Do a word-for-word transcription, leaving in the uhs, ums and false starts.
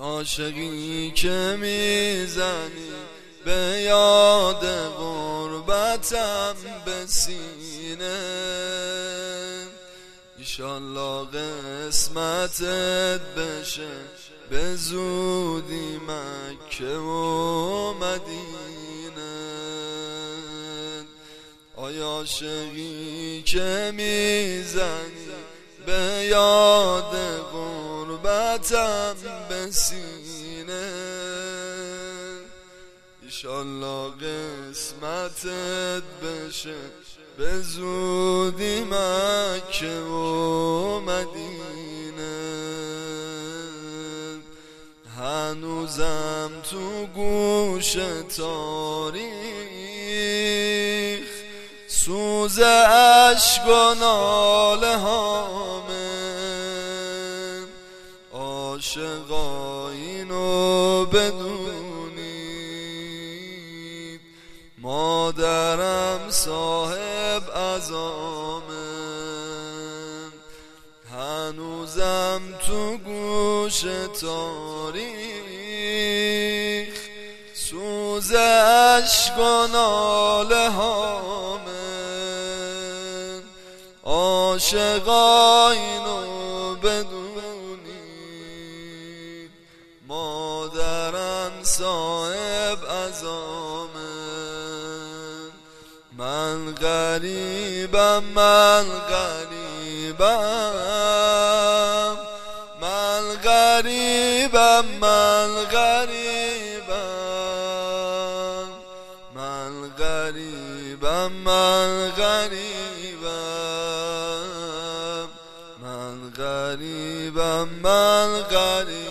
عاشقی که میزنی به یاد غربتم به سینه، ایشالله قسمتت بشه به زودی مکه و مدینه. آیا عاشقی که میزنی به یاد غربتم به سینه، ایشالله قسمتت بشه به زودی مکه و مدینه. هنوزم تو گوش تاریخ سوز اشک و ناله هامه، عاشقا اینو بدونید مادرم صاحب عزامه. هنوزم تو گوش تاریخ سوز اشک و ناله هامه، عاشقا اینو بدونید مادرم صاحب عزامه. من غریبم من غریبم من غریبم من غریبم من غریبم من غریبم من غریبم من غریبم